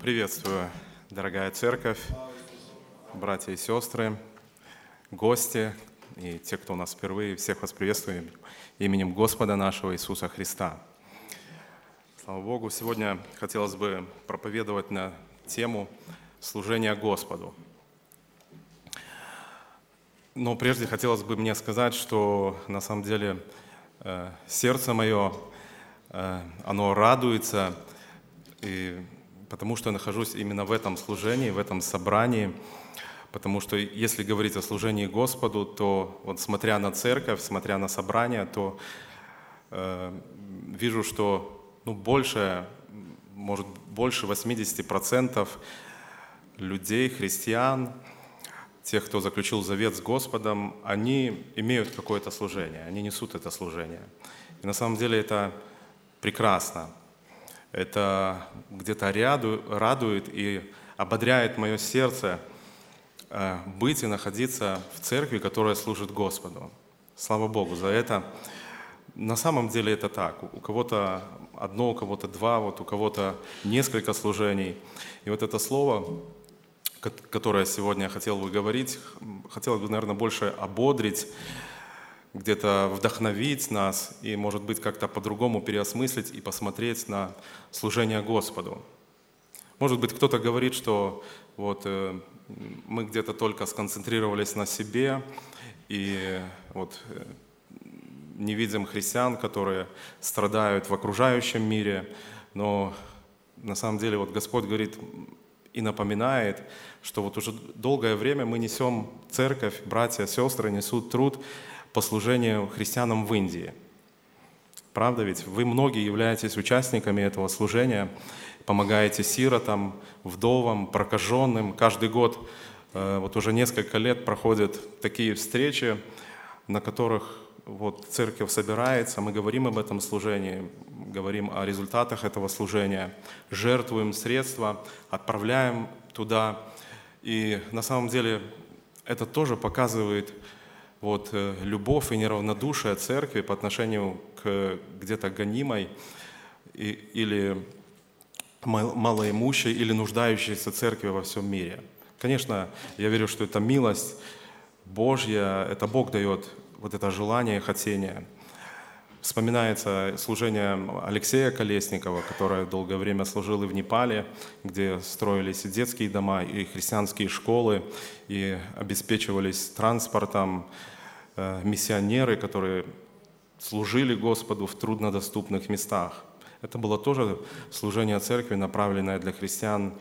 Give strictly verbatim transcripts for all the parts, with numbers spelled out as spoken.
Приветствую, дорогая церковь, братья и сестры, гости и те, кто у нас впервые. Всех вас приветствую именем Господа нашего Иисуса Христа. Слава Богу, сегодня хотелось бы проповедовать на тему служения Господу. Но прежде хотелось бы мне сказать, что на самом деле э, сердце мое, э, оно радуется, и потому что я нахожусь именно в этом служении, в этом собрании. Потому что если говорить о служении Господу, то вот смотря на церковь, смотря на собрание, то э, вижу, что ну, больше, может, больше восемьдесят процентов людей, христиан, тех, кто заключил завет с Господом, они имеют какое-то служение, они несут это служение. И на самом деле это прекрасно. Это где-то радует и ободряет мое сердце быть и находиться в церкви, которая служит Господу. Слава Богу за это. На самом деле это так. У кого-то одно, у кого-то два, вот у кого-то несколько служений. И вот это слово, которое сегодня я хотел бы говорить, хотел бы, наверное, больше ободрить, где-то вдохновить нас и, может быть, как-то по-другому переосмыслить и посмотреть на служение Господу. Может быть, кто-то говорит, что вот э, мы где-то только сконцентрировались на себе и вот э, не видим христиан, которые страдают в окружающем мире, но на самом деле вот Господь говорит и напоминает, что вот уже долгое время мы несем церковь, братья, сестры несут труд по служению христианам в Индии. Правда ведь? Вы многие являетесь участниками этого служения, помогаете сиротам, вдовам, прокаженным. Каждый год, вот уже несколько лет проходят такие встречи, на которых вот церковь собирается, мы говорим об этом служении, говорим о результатах этого служения, жертвуем средства, отправляем туда. И на самом деле это тоже показывает вот, любовь и неравнодушие церкви по отношению к где-то гонимой и, или малоимущей или нуждающейся церкви во всем мире. Конечно, я верю, что это милость Божья, это Бог дает вот это желание и хотение. Вспоминается служение Алексея Колесникова, который долгое время служил и в Непале, где строились и детские дома, и христианские школы, и обеспечивались транспортом миссионеры, которые служили Господу в труднодоступных местах. Это было тоже служение церкви, направленное для христиан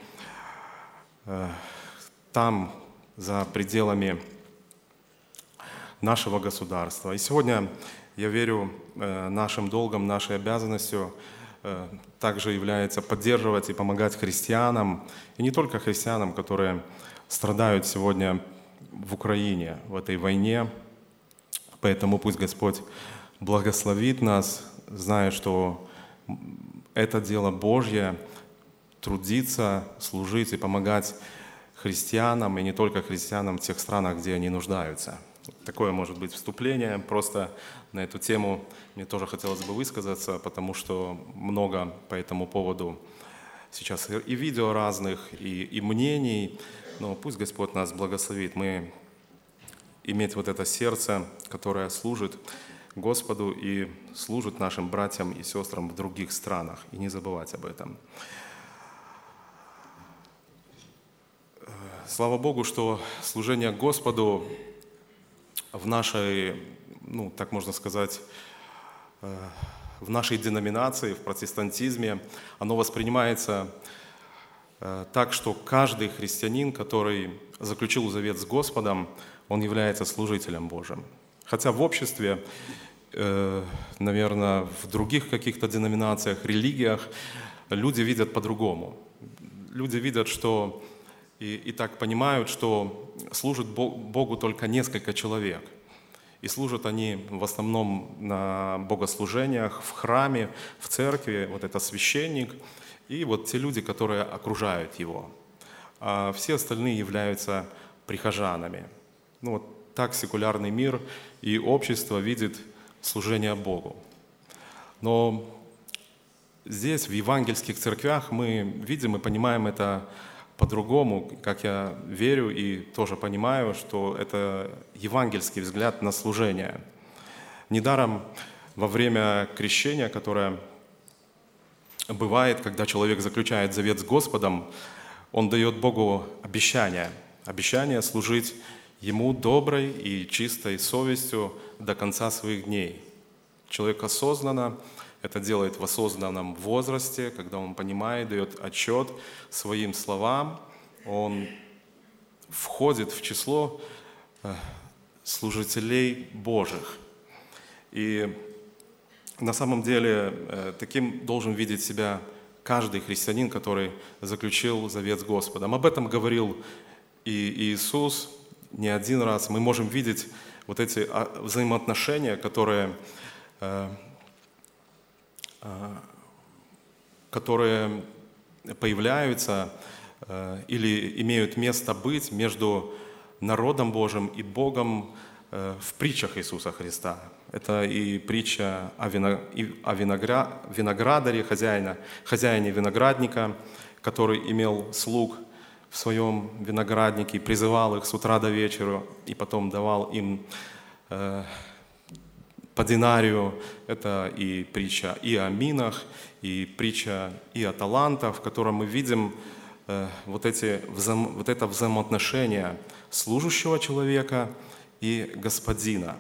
там, за пределами нашего государства. И сегодня, я верю, нашим долгом, нашей обязанностью также является поддерживать и помогать христианам, и не только христианам, которые страдают сегодня в Украине, в этой войне. Поэтому пусть Господь благословит нас, зная, что это дело Божье, трудиться, служить и помогать христианам, и не только христианам в тех странах, где они нуждаются. Такое может быть вступление. Просто на эту тему мне тоже хотелось бы высказаться, потому что много по этому поводу сейчас и видео разных, и, и мнений. Но пусть Господь нас благословит. Мы иметь вот это сердце, которое служит Господу и служит нашим братьям и сестрам в других странах. И не забывать об этом. Слава Богу, что служение Господу в нашей, ну, так можно сказать, в нашей деноминации, в протестантизме, оно воспринимается так, что каждый христианин, который заключил завет с Господом, он является служителем Божьим. Хотя в обществе, наверное, в других каких-то деноминациях, религиях люди видят по-другому. Люди видят, что и, и так понимают, что служит Богу только несколько человек. И служат они в основном на богослужениях, в храме, в церкви. Вот это священник и вот те люди, которые окружают его. А все остальные являются прихожанами. Ну, вот так секулярный мир и общество видит служение Богу. Но здесь, в евангельских церквях, мы видим и понимаем это по-другому, как я верю и тоже понимаю, что это евангельский взгляд на служение. Недаром во время крещения, которое бывает, когда человек заключает завет с Господом, он дает Богу обещание, обещание служить Ему доброй и чистой совестью до конца своих дней. Человек осознанно это делает в осознанном возрасте, когда он понимает, дает отчет своим словам, он входит в число служителей Божьих. И на самом деле таким должен видеть себя каждый христианин, который заключил завет с Господом. Об этом говорил и Иисус не один раз. Мы можем видеть вот эти взаимоотношения, которые, которые появляются или имеют место быть между народом Божьим и Богом в притчах Иисуса Христа. Это и притча о, вино, о виногра, виноградаре, хозяина, хозяине виноградника, который имел слуг в своем винограднике, призывал их с утра до вечера и потом давал им э, по динарию. Это и притча и о минах, и притча и о талантах, в котором мы видим э, вот, эти, взаим, вот это взаимоотношение служащего человека и господина.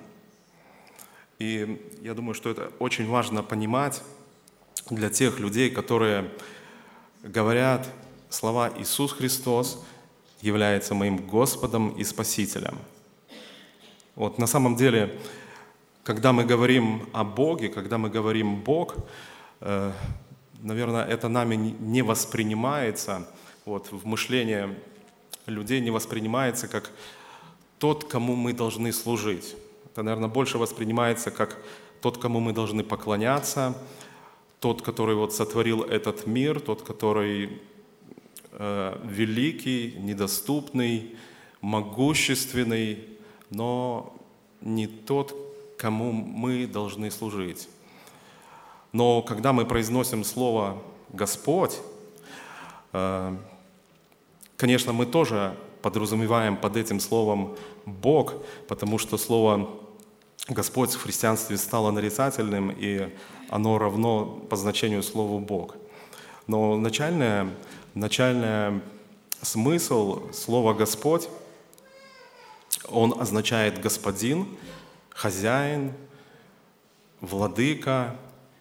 И я думаю, что это очень важно понимать для тех людей, которые говорят слова «Иисус Христос является моим Господом и Спасителем». Вот на самом деле, когда мы говорим о Боге, когда мы говорим «Бог», э, наверное, это нами не воспринимается, вот, в мышлении людей не воспринимается как тот, кому мы должны служить. Это, наверное, больше воспринимается как тот, кому мы должны поклоняться, тот, который вот сотворил этот мир, тот, который э, великий, недоступный, могущественный, но не тот, кому мы должны служить. Но когда мы произносим слово «Господь», э, конечно, мы тоже подразумеваем под этим словом «Бог», потому что слово «Господь» в христианстве стало нарицательным, и оно равно по значению слову «Бог». Но начальный, начальный смысл слова «Господь», он означает «господин», «хозяин», «владыка».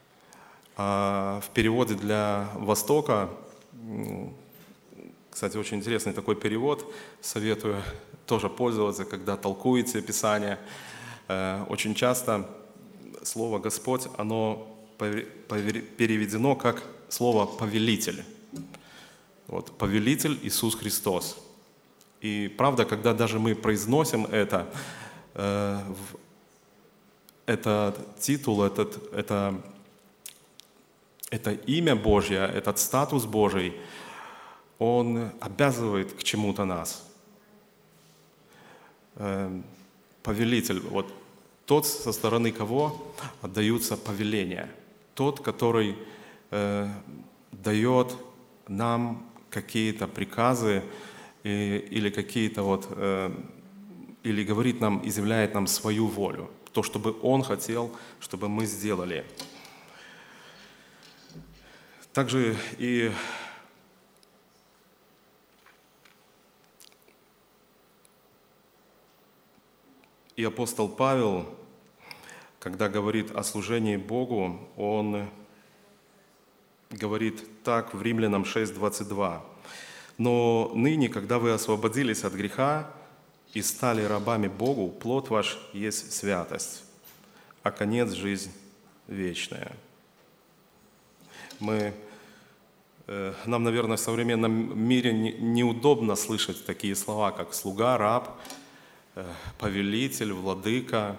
А в переводе для Востока, кстати, очень интересный такой перевод, советую тоже пользоваться, когда толкуете Писание. Очень часто слово «Господь», оно переведено как слово «повелитель». Вот, «повелитель Иисус Христос». И правда, когда даже мы произносим это, это титул, этот, это, это имя Божье, этот статус Божий, он обязывает к чему-то нас. Повелитель, вот тот, со стороны кого отдаются повеления. Тот, который э, дает нам какие-то приказы и, или какие-то вот, э, или говорит нам, изъявляет нам свою волю. То, чтобы Он хотел, чтобы мы сделали. Также и И апостол Павел, когда говорит о служении Богу, он говорит так в Римлянам шесть двадцать два. «Но ныне, когда вы освободились от греха и стали рабами Богу, плод ваш есть святость, а конец – жизнь вечная». Мы, э, нам, наверное, в современном мире не, неудобно слышать такие слова, как «слуга», «раб», повелитель, владыка.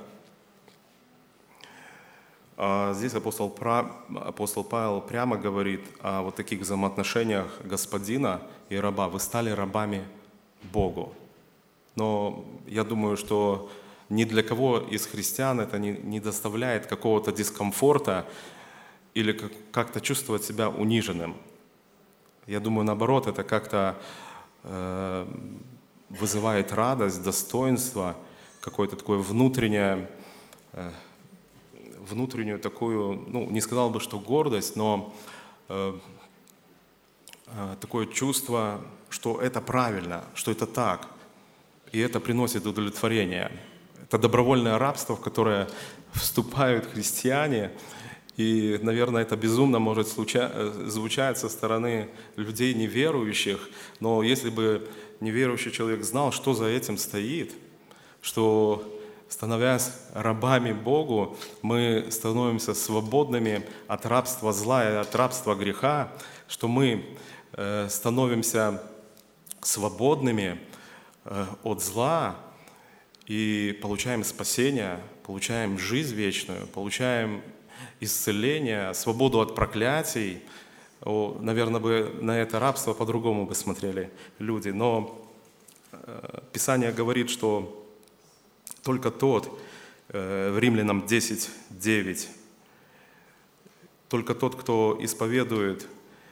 А здесь апостол, апостол Павел прямо говорит о вот таких взаимоотношениях господина и раба. Вы стали рабами Богу. Но я думаю, что ни для кого из христиан это не, не доставляет какого-то дискомфорта, или как- как-то чувствовать себя униженным. Я думаю, наоборот, это как-то э, вызывает радость, достоинство, какое-то такое внутреннее, э, внутреннюю такую, ну, не сказал бы, что гордость, но э, э, такое чувство, что это правильно, что это так, и это приносит удовлетворение. Это добровольное рабство, в которое вступают христиане, и, наверное, это безумно может случа- звучать со стороны людей неверующих, но если бы неверующий человек знал, что за этим стоит, что, становясь рабами Богу, мы становимся свободными от рабства зла и от рабства греха, что мы э, становимся свободными э, от зла и получаем спасение, получаем жизнь вечную, получаем исцеление, свободу от проклятий. О, наверное, бы на это рабство по-другому бы смотрели люди. Но э, Писание говорит, что только тот, э, в Римлянам десять девять, только тот, кто исповедует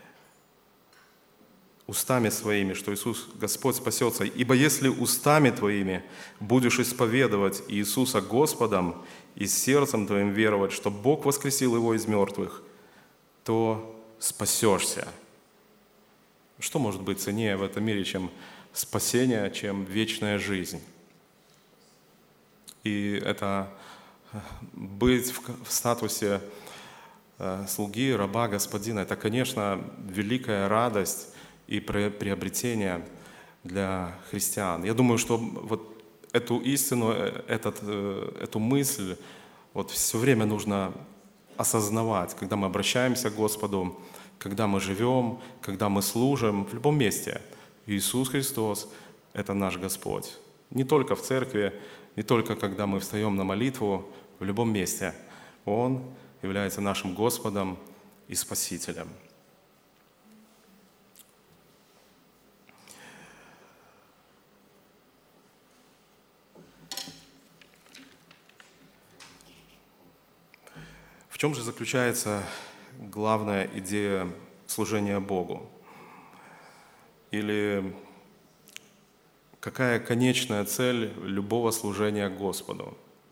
устами своими, что Иисус Господь спасется. Ибо если устами твоими будешь исповедовать Иисуса Господом и сердцем твоим веровать, что Бог воскресил Его из мертвых, то спасешься. Что может быть ценнее в этом мире, чем спасение, чем вечная жизнь? И это быть в статусе слуги, раба, господина, это, конечно, великая радость и приобретение для христиан. Я думаю, что вот эту истину, этот, эту мысль вот все время нужно осознавать, когда мы обращаемся к Господу, когда мы живем, когда мы служим, в любом месте. Иисус Христос – это наш Господь. Не только в церкви, не только когда мы встаем на молитву, в любом месте. Он является нашим Господом и Спасителем. В чем же заключается главная идея служения Богу? Или какая конечная цель любого служения Господу?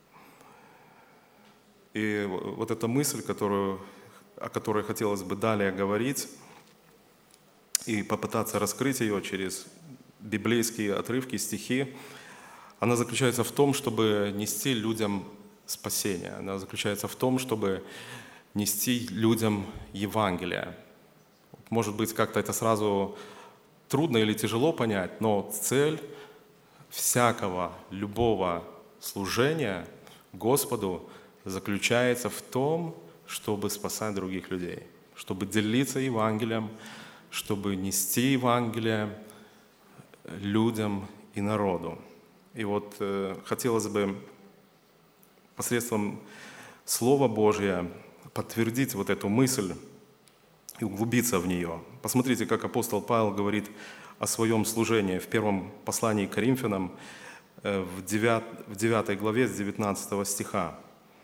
И вот эта мысль, которую, о которой хотелось бы далее говорить, и попытаться раскрыть ее через библейские отрывки, стихи, она заключается в том, чтобы нести людям спасение. Она заключается в том, чтобы нести людям Евангелие. Может быть, как-то это сразу трудно или тяжело понять, но цель всякого, любого служения Господу заключается в том, чтобы спасать других людей, чтобы делиться Евангелием, чтобы нести Евангелие людям и народу. И вот э, хотелось бы посредством Слова Божия подтвердить вот эту мысль и углубиться в нее. Посмотрите, как апостол Павел говорит о своем служении в первом послании к Коринфянам в девятой главе с девятнадцатого стиха.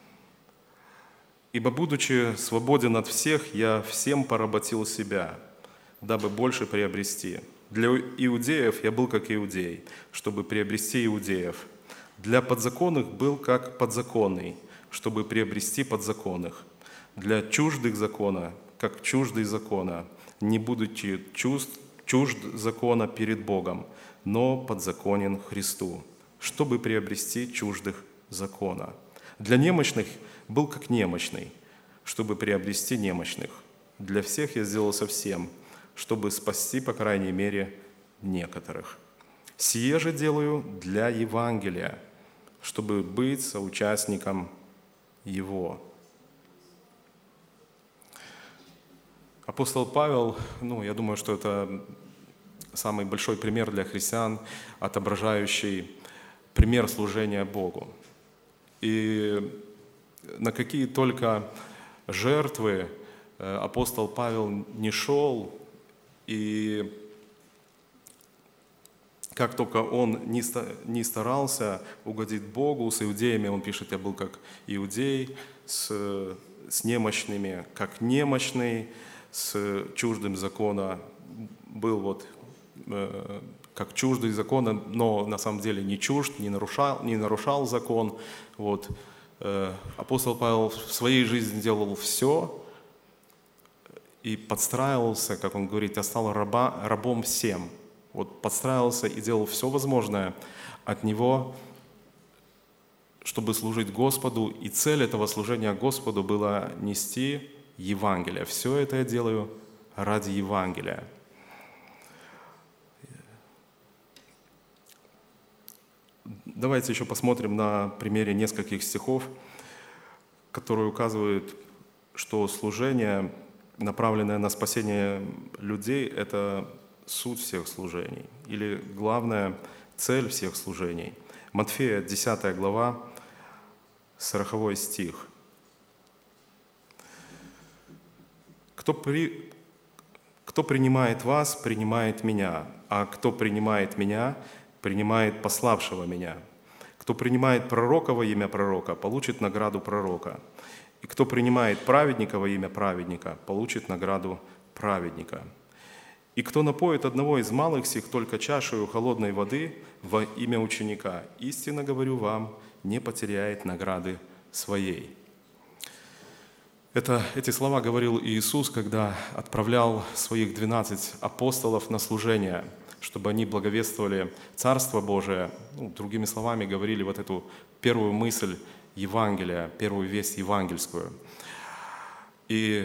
«Ибо, будучи свободен от всех, я всем поработил себя, дабы больше приобрести. Для иудеев я был как иудей, чтобы приобрести иудеев. Для подзаконных был как подзаконный, чтобы приобрести подзаконных. Для чуждых закона, как чуждый закона, не будучи чужд, чужд закона перед Богом, но подзаконен Христу, чтобы приобрести чуждых закона. Для немощных был как немощный, чтобы приобрести немощных. Для всех я сделался всем, чтобы спасти, по крайней мере, некоторых. Сие же делаю для Евангелия, чтобы быть соучастником его». Апостол Павел, ну, я думаю, что это самый большой пример для христиан, отображающий пример служения Богу. И на какие только жертвы апостол Павел не шел, и как только он не старался угодить Богу, с иудеями он пишет: «Я был как иудей», с с немощными, как немощный, с чуждым закона, был вот э, как чуждый закона, но на самом деле не чужд, не нарушал, не нарушал закон. Вот. Э, апостол Павел в своей жизни делал все и подстраивался, как он говорит, я стал раба, рабом всем. Вот подстраивался и делал все возможное от него, чтобы служить Господу, и цель этого служения Господу была нести Евангелие. Все это я делаю ради Евангелия. Давайте еще посмотрим на примере нескольких стихов, которые указывают, что служение, направленное на спасение людей, это суть всех служений, или главная цель всех служений. Матфея, десятая глава, сороковой стих. Кто, при... «Кто принимает вас, принимает меня, а кто принимает меня, принимает пославшего меня. Кто принимает пророка во имя пророка, получит награду пророка. И кто принимает праведника во имя праведника, получит награду праведника. И кто напоит одного из малых сих только чашею холодной воды во имя ученика, истинно говорю вам, не потеряет награды своей». Это, эти слова говорил Иисус, когда отправлял своих двенадцать апостолов на служение, чтобы они благовествовали Царство Божие. Ну, другими словами, говорили вот эту первую мысль Евангелия, первую весть евангельскую. И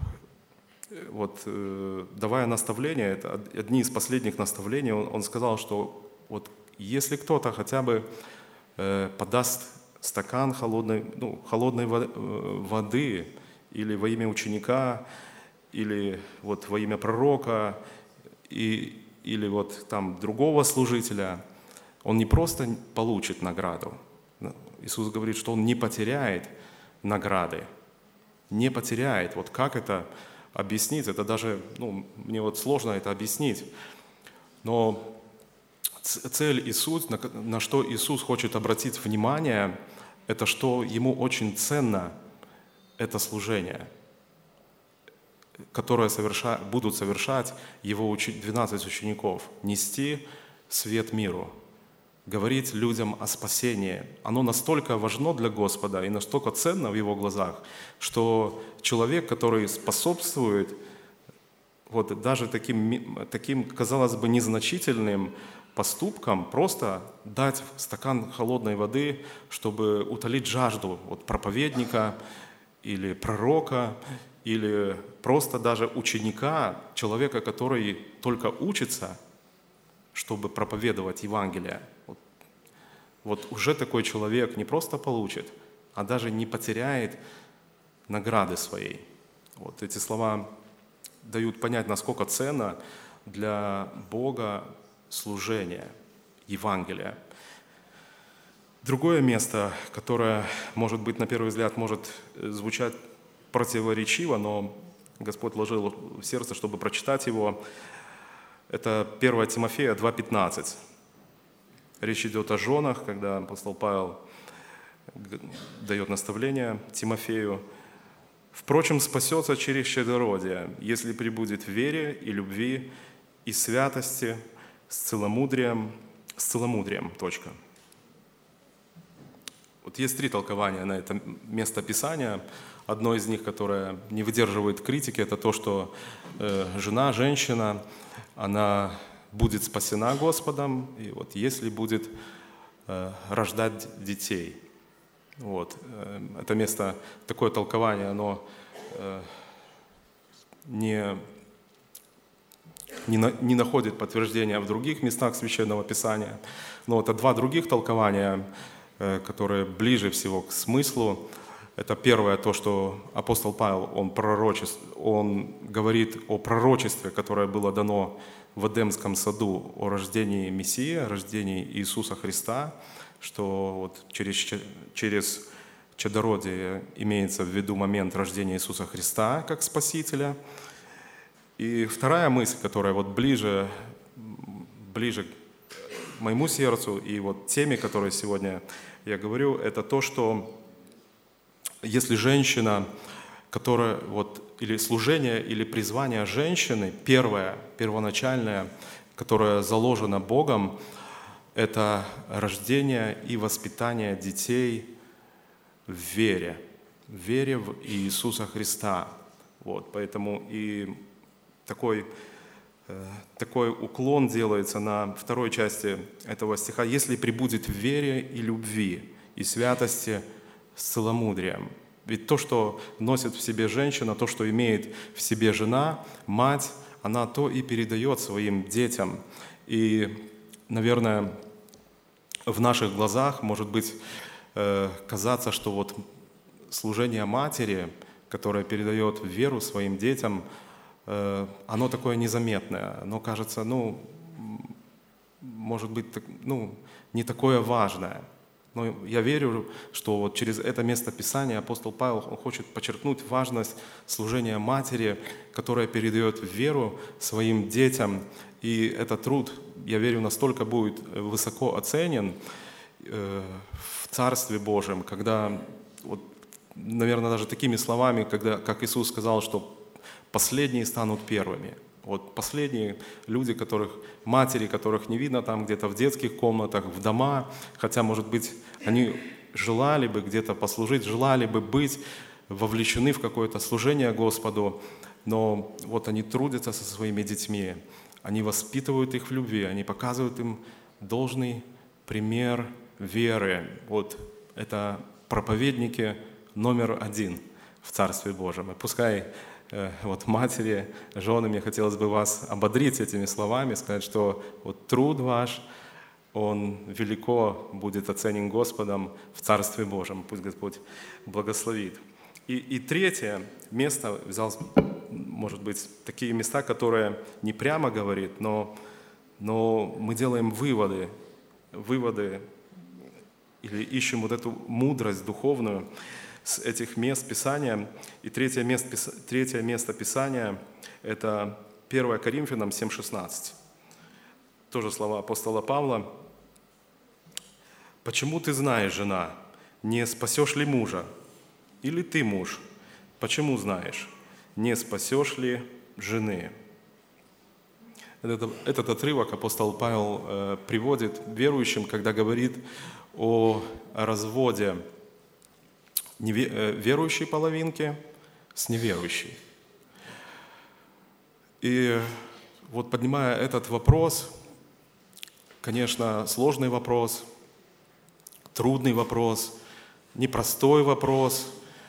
вот, давая наставления, это одни из последних наставлений, он, он сказал, что вот если кто-то хотя бы э, подаст стакан холодной, ну, холодной воды или во имя ученика, или вот во имя пророка, и, или вот там другого служителя, он не просто получит награду. Иисус говорит, что он не потеряет награды, не потеряет. Вот как это объяснить? Это даже, ну, мне вот сложно это объяснить. Но цель и суть, на, на что Иисус хочет обратить внимание, это что ему очень ценно это служение, которое соверша, будут совершать его двенадцать учеников, нести свет миру, говорить людям о спасении. Оно настолько важно для Господа и настолько ценно в Его глазах, что человек, который способствует вот даже таким, таким, казалось бы, незначительным поступкам, просто дать стакан холодной воды, чтобы утолить жажду от проповедника или пророка, или просто даже ученика, человека, который только учится, чтобы проповедовать Евангелие. Вот, вот уже такой человек не просто получит, а даже не потеряет награды своей. Вот эти слова дают понять, насколько ценно для Бога служение Евангелия. Другое место, которое, может быть, на первый взгляд может звучать противоречиво, но Господь вложил в сердце, чтобы прочитать его, это первое Тимофея два пятнадцать. Речь идет о женах, когда апостол Павел дает наставление Тимофею. «Впрочем, спасется через чадородие, если пребудет в вере и любви и святости, с целомудрием, с целомудрием». Точка. Вот есть три толкования на это место Писания. Одно из них, которое не выдерживает критики, это то, что э, жена, женщина, она будет спасена Господом, и вот если будет э, рождать детей. Вот. Это место, такое толкование, оно э, не, не, на, не находит подтверждения в других местах Священного Писания. Но это два других толкования, э, которые ближе всего к смыслу. Это первое, то, что апостол Павел, он, пророчеств, он говорит о пророчестве, которое было дано в Эдемском саду, о рождении Мессии, о рождении Иисуса Христа, что вот через, через чадородие имеется в виду момент рождения Иисуса Христа как Спасителя. И вторая мысль, которая вот ближе, ближе к моему сердцу и вот теме, которой сегодня я говорю, это то, что если женщина которое, вот, или служение, или призвание женщины, первое, первоначальное, которое заложено Богом, это рождение и воспитание детей в вере, в вере в Иисуса Христа. Вот, поэтому и такой, э, такой уклон делается на второй части этого стиха. «Если пребудет в вере и любви, и святости с целомудрием». Ведь то, что носит в себе женщина, то, что имеет в себе жена, мать, она то и передает своим детям. И, наверное, в наших глазах может быть э, казаться, что вот служение матери, которое передает веру своим детям, э, оно такое незаметное. Оно кажется, ну, может быть, ну, не такое важное. Но я верю, что вот через это место Писания апостол Павел он хочет подчеркнуть важность служения матери, которая передает веру своим детям. И этот труд, я верю, настолько будет высоко оценен э, в Царстве Божьем, когда, вот, наверное, даже такими словами, когда, как Иисус сказал, что последние станут первыми. Вот последние люди, которых, матери, которых не видно там где-то в детских комнатах, в дома, хотя, может быть, они желали бы где-то послужить, желали бы быть вовлечены в какое-то служение Господу, но вот они трудятся со своими детьми, они воспитывают их в любви, они показывают им должный пример веры. Вот это проповедники номер один в Царстве Божьем. И пускай вот матери, жены, мне хотелось бы вас ободрить этими словами, сказать, что вот труд ваш, он велико будет оценен Господом в Царстве Божьем. Пусть Господь благословит. И, и третье место, взял, может быть, такие места, которые не прямо говорит, но, но мы делаем выводы, выводы или ищем вот эту мудрость духовную с этих мест Писания. И третье место, третье место Писания – это первое Коринфянам семь шестнадцать. Тоже слова апостола Павла. «Почему ты знаешь, жена, не спасешь ли мужа? Или ты, муж, почему знаешь, не спасешь ли жены?» Этот, этот отрывок апостол Павел э, приводит верующим, когда говорит о разводе верующей половинки с неверующей. И вот поднимая этот вопрос, конечно, сложный вопрос, трудный вопрос, непростой вопрос,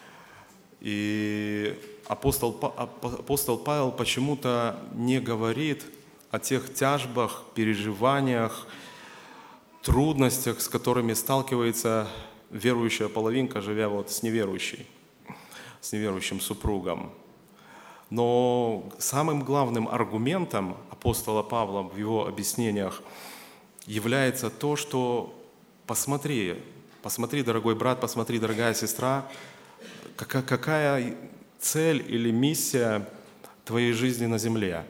и апостол, апостол Павел почему-то не говорит о тех тяжбах, переживаниях, трудностях, с которыми сталкивается верующая половинка, живя вот с неверующей, с неверующим супругом. Но самым главным аргументом апостола Павла в его объяснениях является то, что посмотри, посмотри, дорогой брат, посмотри, дорогая сестра, какая, какая цель или миссия твоей жизни на земле.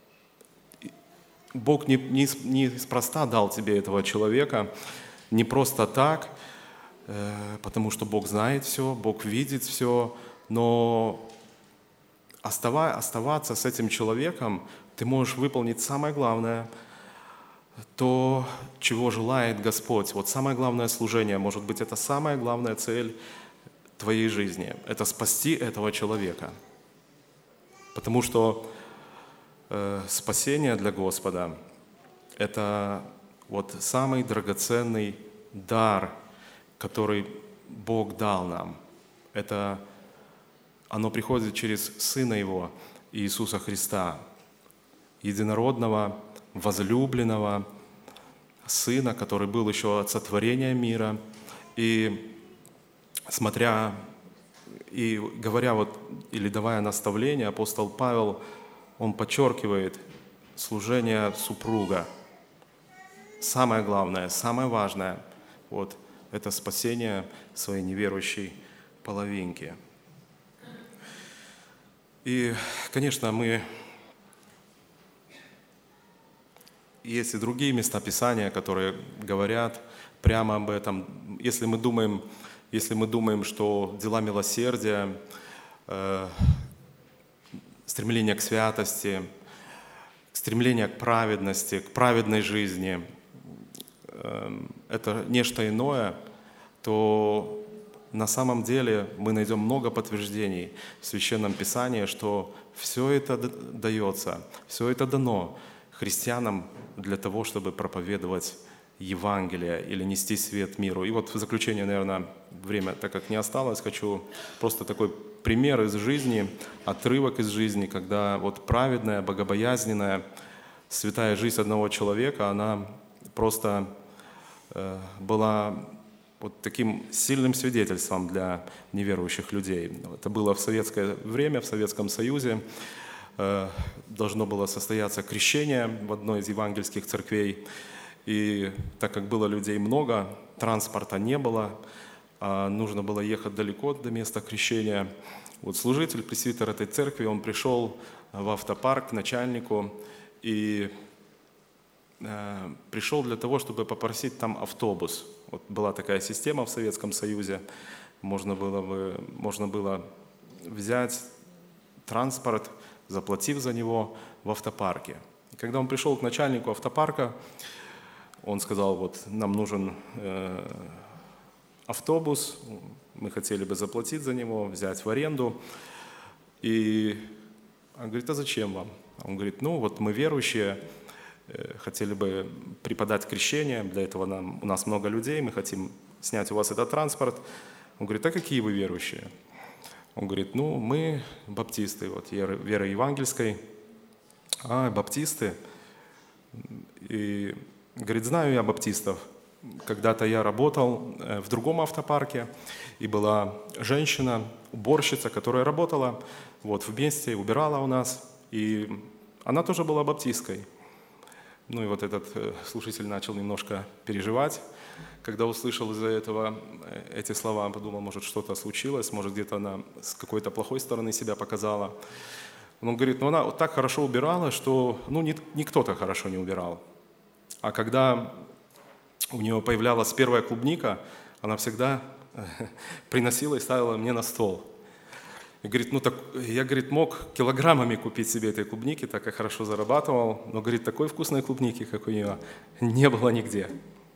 Бог не, не, не неспроста дал тебе этого человека, не просто так, потому что Бог знает все, Бог видит все, но оставаться с этим человеком, ты можешь выполнить самое главное, то, чего желает Господь. Вот самое главное служение, может быть, это самая главная цель твоей жизни, это спасти этого человека. Потому что э, спасение для Господа – это вот самый драгоценный дар, который Бог дал нам. Это оно приходит через Сына Его, Иисуса Христа, единородного, возлюбленного Сына, который был еще от сотворения мира. И смотря и говоря вот, или давая наставление, апостол Павел, он подчеркивает служение супруга. Самое главное, самое важное – вот это спасение своей неверующей половинки. И, конечно, мы... Есть и другие места Писания, которые говорят прямо об этом. Если мы думаем, если мы думаем, что дела милосердия э, стремление к святости, стремление к праведности, к праведной жизни, э, это нечто иное, то на самом деле мы найдем много подтверждений в Священном Писании, что все это дается, все это дано христианам для того, чтобы проповедовать Евангелие или нести свет миру. И вот в заключение, наверное, время так как не осталось, хочу просто такой пример из жизни, отрывок из жизни, когда вот праведная, богобоязненная, святая жизнь одного человека, она просто э, была вот таким сильным свидетельством для неверующих людей. Это было в советское время, в Советском Союзе. Э, должно было состояться крещение в одной из евангельских церквей. И так как было людей много, транспорта не было, а нужно было ехать далеко до места крещения. Вот служитель, пресвитер этой церкви, он пришел в автопарк к начальнику и э, пришел для того, чтобы попросить там автобус. Вот была такая система в Советском Союзе, можно было, бы, можно было взять транспорт, заплатив за него в автопарке. И когда он пришел к начальнику автопарка, он сказал, вот нам нужен э, автобус, мы хотели бы заплатить за него, взять в аренду. И он говорит, а зачем вам? Он говорит, ну вот мы верующие, э, хотели бы преподать крещение, для этого нам, у нас много людей, мы хотим снять у вас этот транспорт. Он говорит, а какие вы верующие? Он говорит, ну мы баптисты, вот веры, веры евангельской. А, баптисты? И говорит, знаю я баптистов. Когда-то я работал в другом автопарке, и была женщина, уборщица, которая работала вот вместе, убирала у нас, и она тоже была баптисткой. Ну и вот этот слушатель начал немножко переживать, когда услышал из-за этого эти слова, подумал, может что-то случилось, может где-то она с какой-то плохой стороны себя показала. Он говорит, ну она вот так хорошо убирала, что ну, никто так хорошо не убирал. А когда у нее появлялась первая клубника, она всегда приносила и ставила мне на стол. И говорит, ну так, я, говорит, мог килограммами купить себе этой клубники, так как хорошо зарабатывал, но, говорит, такой вкусной клубники, как у нее, не было нигде.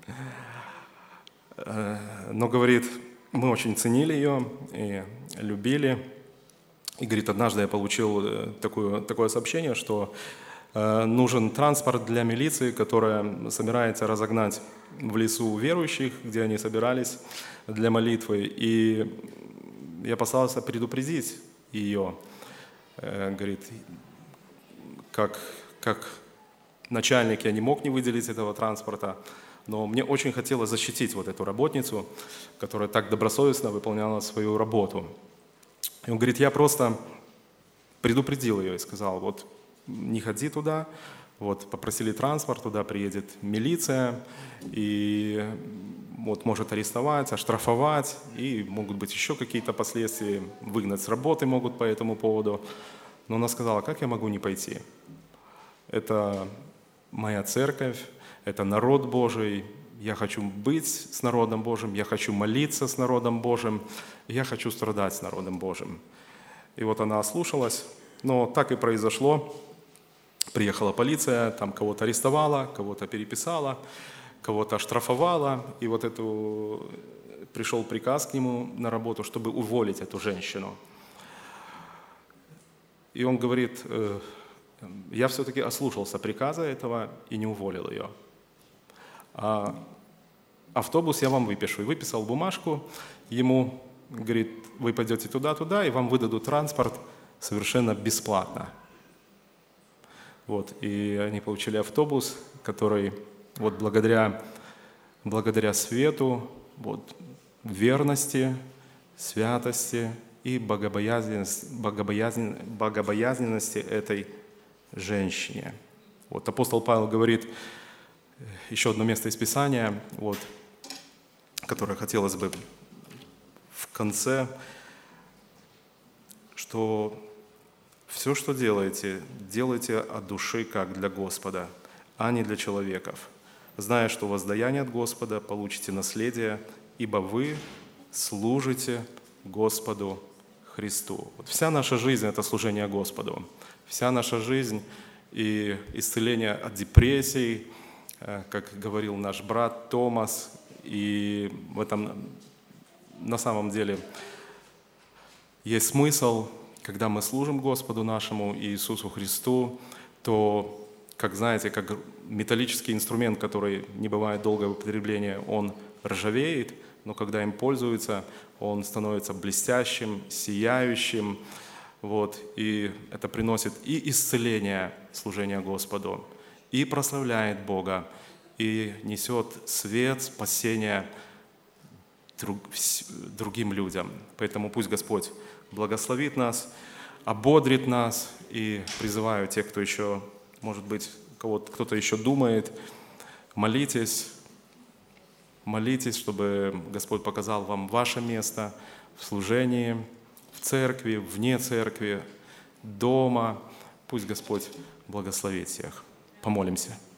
Но, говорит, мы очень ценили ее и любили. И, говорит, однажды я получил такое, такое сообщение, что нужен транспорт для милиции, которая собирается разогнать в лесу верующих, где они собирались для молитвы. И я постарался предупредить ее, говорит, как, как начальник я не мог не выделить этого транспорта, но мне очень хотелось защитить вот эту работницу, которая так добросовестно выполняла свою работу. И он говорит, я просто предупредил ее и сказал, вот не ходи туда, вот попросили транспорт, туда приедет милиция, и вот может арестовать, оштрафовать, и могут быть еще какие-то последствия, выгнать с работы могут по этому поводу. Но она сказала, как я могу не пойти? Это моя церковь, это народ Божий, я хочу быть с народом Божьим, я хочу молиться с народом Божьим, я хочу страдать с народом Божьим. И вот она ослушалась, но так и произошло. Приехала полиция, там кого-то арестовала, кого-то переписала, кого-то оштрафовала, и вот эту пришел приказ к нему на работу, чтобы уволить эту женщину. И он говорит, я все-таки ослушался приказа этого и не уволил ее. А автобус я вам выпишу. И выписал бумажку ему, говорит, вы пойдете туда-туда, и вам выдадут транспорт совершенно бесплатно. Вот, и они получили автобус, который вот благодаря, благодаря свету, вот, верности, святости и богобоязненности, богобоязнен, богобоязненности этой женщине. Вот апостол Павел говорит, еще одно место из Писания, вот, которое хотелось бы в конце, что все, что делаете, делайте от души, как для Господа, а не для человеков, зная, что воздаяние от Господа получите наследие, ибо вы служите Господу Христу. Вот вся наша жизнь – это служение Господу. Вся наша жизнь и исцеление от депрессий, как говорил наш брат Томас, и в этом на самом деле есть смысл, когда мы служим Господу нашему Иисусу Христу, то, как знаете, как металлический инструмент, который не бывает долгого употребления, он ржавеет, но когда им пользуются, он становится блестящим, сияющим, вот, и это приносит и исцеление служения Господу, и прославляет Бога, и несет свет, спасение друг, другим людям. Поэтому пусть Господь благословит нас, ободрит нас, и призываю тех, кто еще, может быть, кого-то, кто-то еще думает, молитесь, молитесь, чтобы Господь показал вам ваше место в служении, в церкви, вне церкви, дома. Пусть Господь благословит всех. Помолимся.